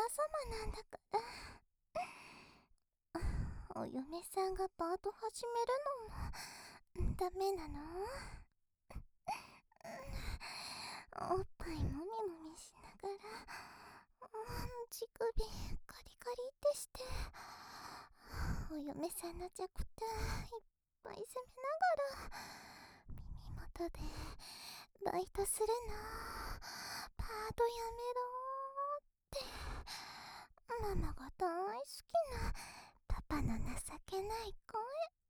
様なんだから。お嫁さんがパート始めるのもダメなの？おっぱいもみもみしながら、乳首カリカリってして、お嫁さんの弱点いっぱい責めながら、耳元でバイトするの、パートやめろーって、ママが大好きなパパの情けない声。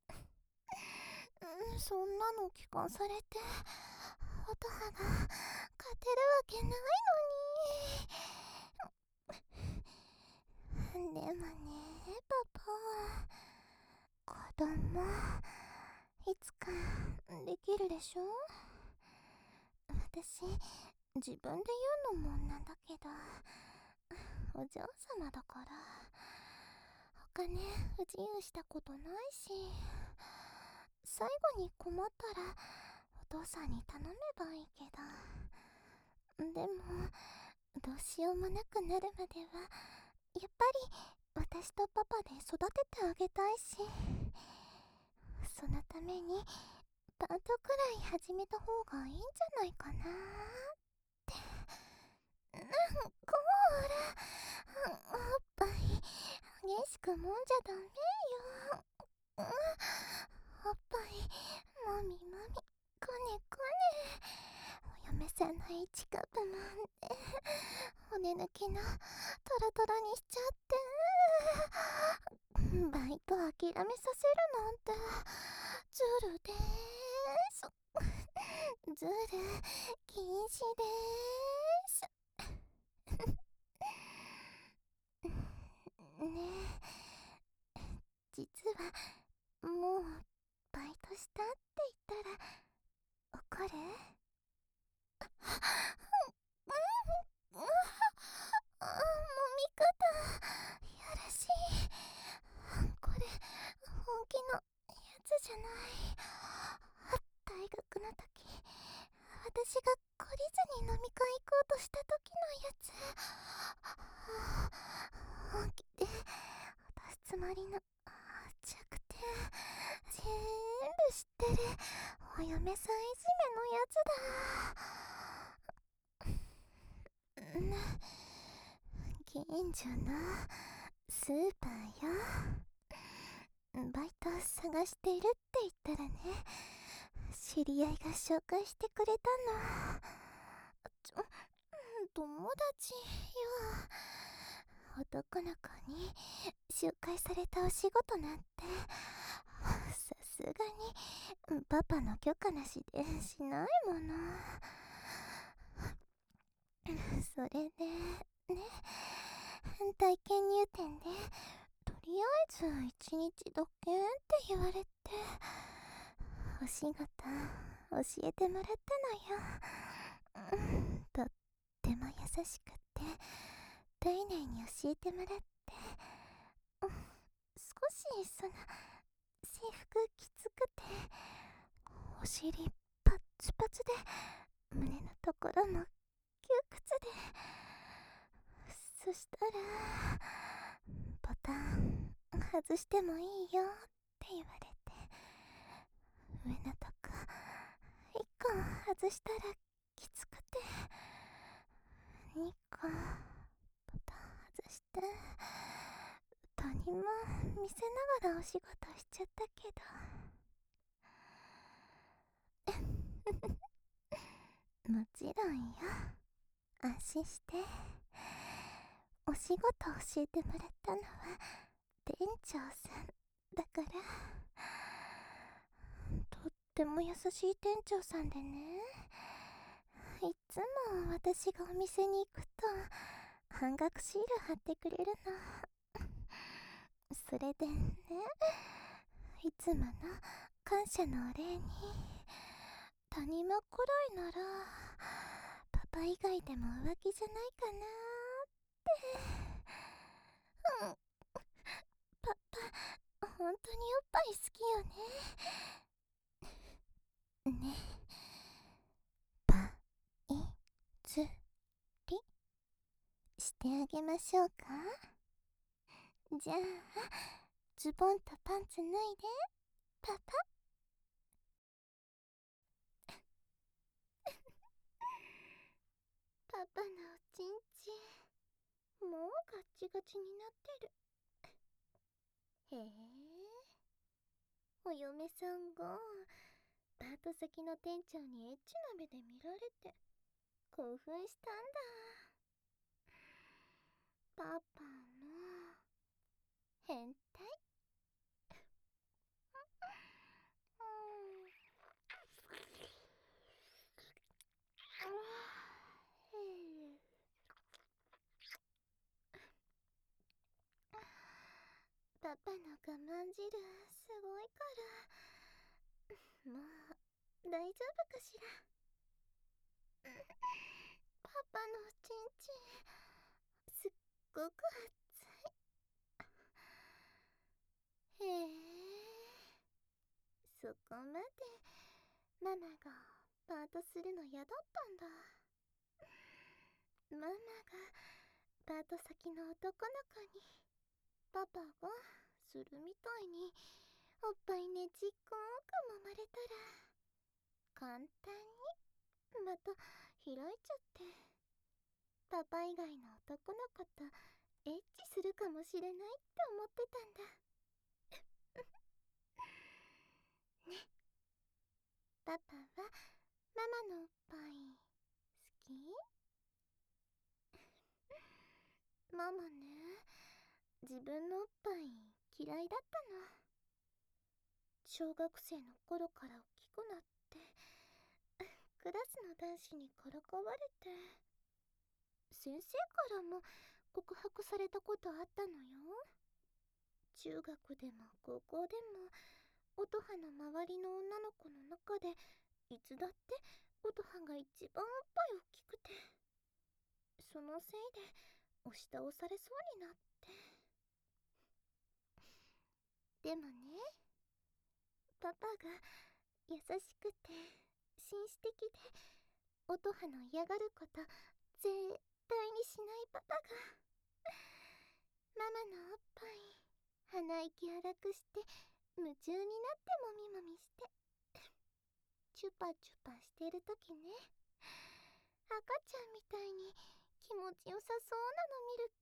そんなの聞かされて、音羽が勝てるわけないのに。でもね、パパ、子供いつかできるでしょ？私、自分で言うのもなんだけど、お嬢様だから、お金不自由したことないし、最後に困ったらお父さんに頼めばいいけど、でもどうしようもなくなるまではやっぱり私とパパで育ててあげたいし、そのためにパートくらい始めた方がいいんじゃないかなって。こら、おっぱい激しくもんじゃダメよ。おっぱいもみもみ、こねこね、お嫁さんの一カップもんで骨抜きのトロトロにしちゃって、バイト諦めさせるなんてズルでーす。ズル禁止でーす。ねえ、実はもうバイトしたって言ったら怒る？もみ方やらしい。これ本気のやつじゃない。大学の時、私が懲りずに飲み会行こうとした時のやつ。本気で出すつもりの弱点全部知ってるお嫁さんいじめのやつだ。近所のスーパーよ。バイト探してるって言ったらね、知り合いが紹介してくれたの。友達よ。男の子に紹介されたお仕事なんてさすがにパパの許可なしでしないもの。それでね、体験入店でとりあえず一日だけって言われて、お仕事教えてもらったのよ。とっても優しくて丁寧に教えてもらって、少しその制服きつくてお尻パッツパツで胸のところも窮屈で、そしたらボタン外してもいいよって言われて、上のとこ1個外したらきつくて2個ボタン外して他人も見せながらお仕事しちゃったけどもちろんよ、安心して。お仕事教えてもらったのは店長さんだから。とっても優しい店長さんでね、いつも私がお店に行くと半額シール貼ってくれるの。それでね、いつもの感謝のお礼に、谷間くらいならパパ以外でも浮気じゃないかなって。パパ本当におっぱい好きよね。ね、パイズリしてあげましょうか。じゃあ、ズボンとパンツ脱いで、パパ。パパのおちんちん、もうガッチガチになってる。へえ、お嫁さんがパート先の店長にエッチな目で見られて興奮したんだ。パパの変態。うん。パパの我慢汁すごいから、もう大丈夫かしら。パパのおちんちんすっごく熱い。へえ、そこまでママがパートするの嫌だったんだ。ママがパート先の男の子にパパがするみたいにおっぱいねちっこーく揉まれたら簡単にまた開いちゃって、パパ以外の男の子とエッチするかもしれないって思ってたんだ。ね、パパはママのおっぱい好き？ママね、自分のおっぱい嫌いだったの。小学生の頃から大きくなってクラスの男子にからかわれて、先生からも告白されたことあったのよ。中学でも高校でも音羽の周りの女の子の中でいつだって音羽が一番おっぱい大きくて、そのせいで押し倒されそうになって。でもね、パパが優しくて紳士的で音羽の嫌がること絶対にしないパパがママのおっぱい鼻息荒くして夢中になってもみもみしてチュパチュパしてるときね、赤ちゃんみたいに気持ちよさそうなの見る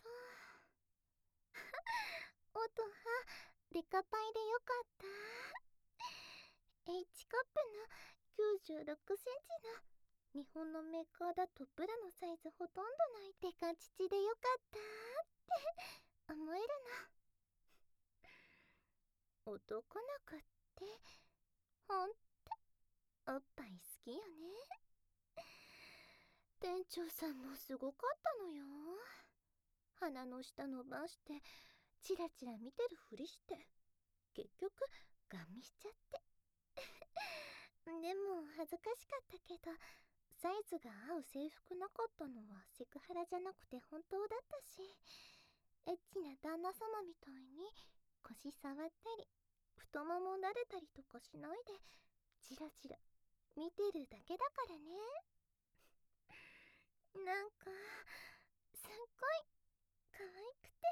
と音羽デカパイでよかった。 H カップの96センチの日本のメーカーだとブラのサイズほとんどないデカ乳でよかったって思えるの。男の子ってほんとおっぱい好きよね。店長さんもすごかったのよ。鼻の下伸ばしてチラチラ見てるふりして結局ガン見しちゃって。でも恥ずかしかったけど、サイズが合う制服なかったのはセクハラじゃなくて本当だったし、エッチな旦那様みたいに腰触ったり太もも撫でたりとかしないでチラチラ見てるだけだからね。なんかすっごい可愛くて、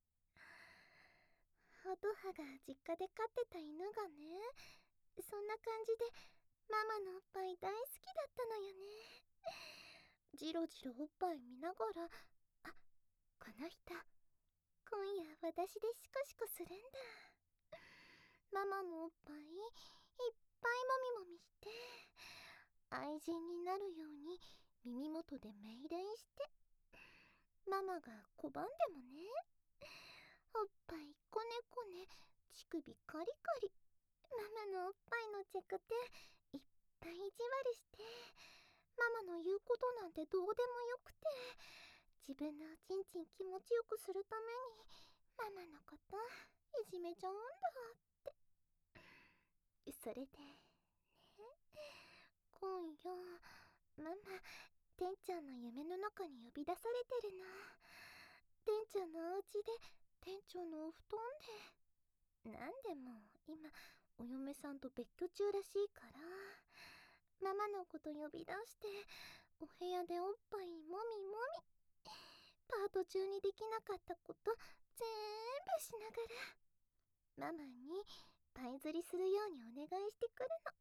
音羽が実家で飼ってた犬がね、そんな感じでママのおっぱい大好きだったのよね。じろじろおっぱい見ながら、あ、この人今夜私でシコシコするんだ。ママのおっぱいいっぱいもみもみして愛人になるように耳元で命令して、ママが拒んでもね、おっぱいこねこね乳首カリカリ、ママのおっぱいの着点いっぱい意地悪して、ママの言うことなんてどうでもよくて、自分のおちんちん気持ちよくするためにママのこといじめちゃうんだって。それでね、今夜ママ店長の夢の中に呼び出されてるの。店長のお家で店長のお布団で、なんでも今お嫁さんと別居中らしいから、ママのこと呼び出してお部屋でおっぱいもみもみ、 パート中にできなかったこと全部しながらママにパイ釣りするようにお願いしてくるの。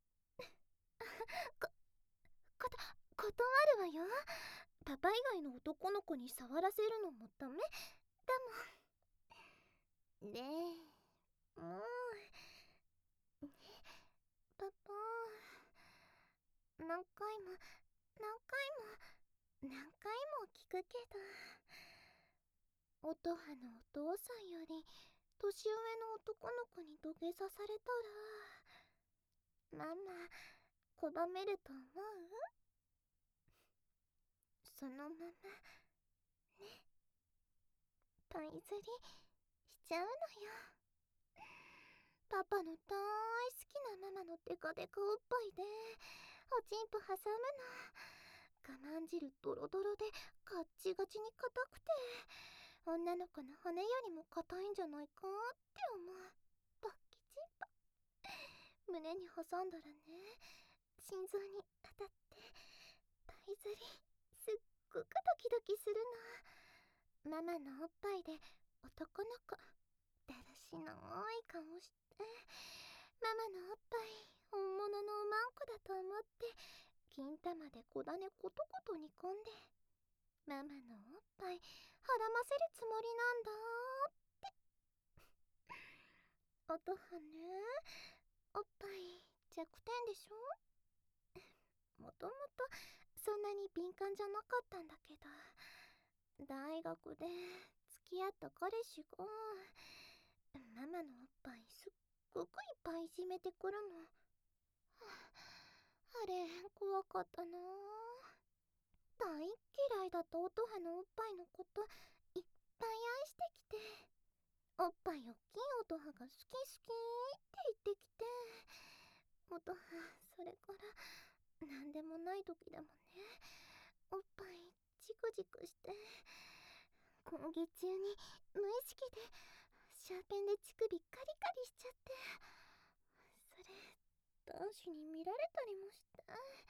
断るわよ。パパ以外の男の子に触らせるのもダメだもん。でもうパパ、何回も聞くけど、音羽のお父さんより年上の男の子に土下座されたらママ拒めると思う？そのままね、パイ釣りしちゃうのよ。パパの大好きなママのデカデカおっぱいでおちんぽ挟むの。我慢汁ドロドロでガッチガチに硬くて、女の子の骨よりも硬いんじゃないかって思うバッキチンポ。胸に挟んだらね、心臓に当たってパイ釣りすっごくドキドキするの。ママのおっぱいで男の子だらしの多い顔して、ママのおっぱい本物のおまんこだと思って金玉で小種コトコト煮込んで、ママのおっぱいはらませるつもりなんだって。音羽ね、おっぱい弱点でしょ。もともとそんなに敏感じゃなかったんだけど、大学で付き合った彼氏がママのおっぱいすっごくいっぱいいじめてくるの。あれ怖かったな。大嫌いだった音羽のおっぱいのこといっぱい愛してきて、おっぱいおっきい音羽が好き好きって言ってきて、音羽それからなんでもない時でもね、おっぱいジクジクして、講義中に無意識でシャーペンで乳首カリカリしちゃって、それ男子に見られたりもして。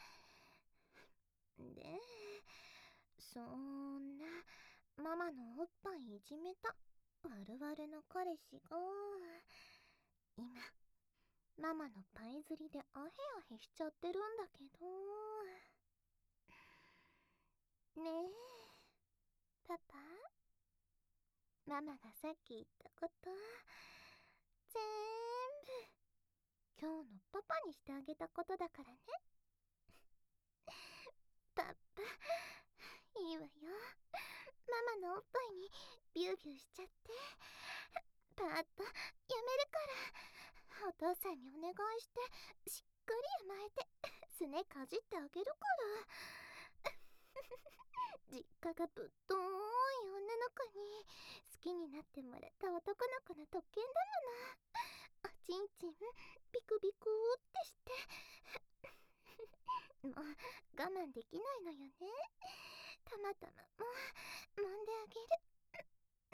で、そんなママのおっぱいいじめた悪々の彼氏が今ママのパイ釣りでアヘアヘしちゃってるんだけどね。えパパ、ママがさっき言ったこと全部今日のパパにしてあげたことだからね。パパいいわよ。ママのおっぱいにビュービューしちゃって、パーッとやめるから、お父さんにお願いしてしっかり甘えてすねかじってあげるから実家がぶっとーい女の子に好きになってもらった男の子の特権だもの。おちんちんビクビクってしてもう我慢できないのよね。たまたまもう揉んであげる。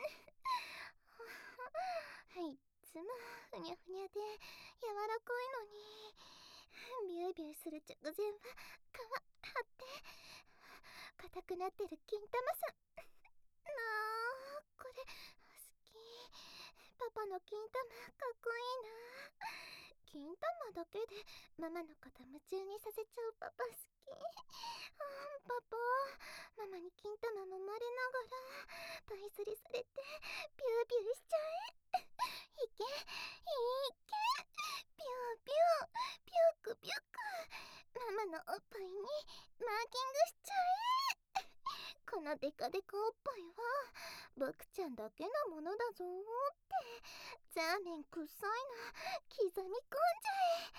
いっつもふにゃふにゃで柔らかいのに、ビュービューする直前は皮張って硬くなってる金玉さんなあ、これ好き。パパの金玉かっこいいな。金玉だけでママのこと夢中にさせちゃうパパ好き。パパ、ママに金玉揉まれながらパイ釣りされてビュービューしちゃえ。いけいけ、ビュービュービュークビューク、ママのおっぱいにマーキングしちゃえ。このデカデカおっぱいは僕ちゃんだけのものだぞーって、ザーメンくっさいの刻み込んじゃえ。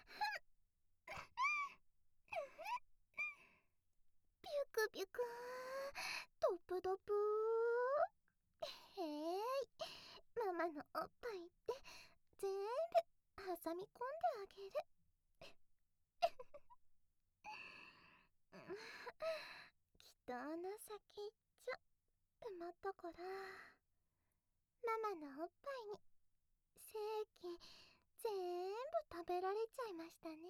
ビュクビュクドプドプへーい、ママのおっぱいって全部挟み込んであげる。きっとあの先っちょ埋まったから、ママのおっぱいに精液全部食べられちゃいましたね。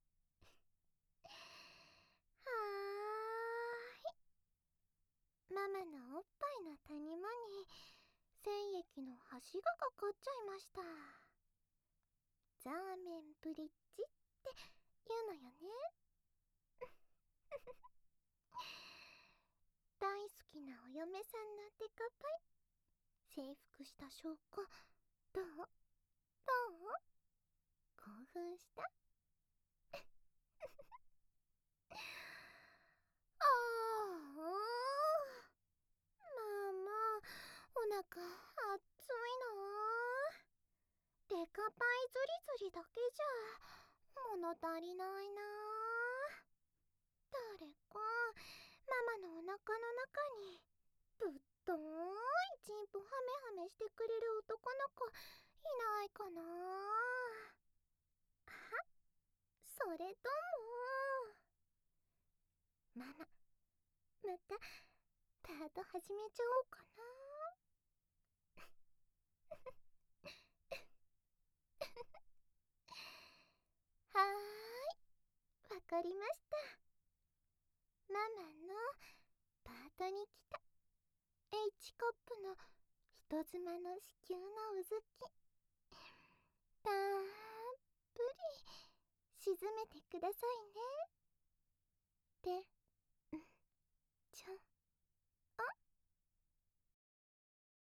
はーい、ママのおっぱいの谷間に精液の橋がかかっちゃいました。ザーメンブリッジって言うのよね。大好きなお嫁さんのデカパイ、征服した証拠、どう興奮した？ああ、ママ、お腹熱いな。デカパイズリズリだけじゃ物足りないな。誰かママのお腹の中にぶっとーいチンポハメハメしてくれる男の子いないかな。あ、それともママ、またパート始めちゃおうかな。はーい、わかりました。ママのパートに来た H カップの人妻の子宮のうずき、たっぷり沈めてくださいね。って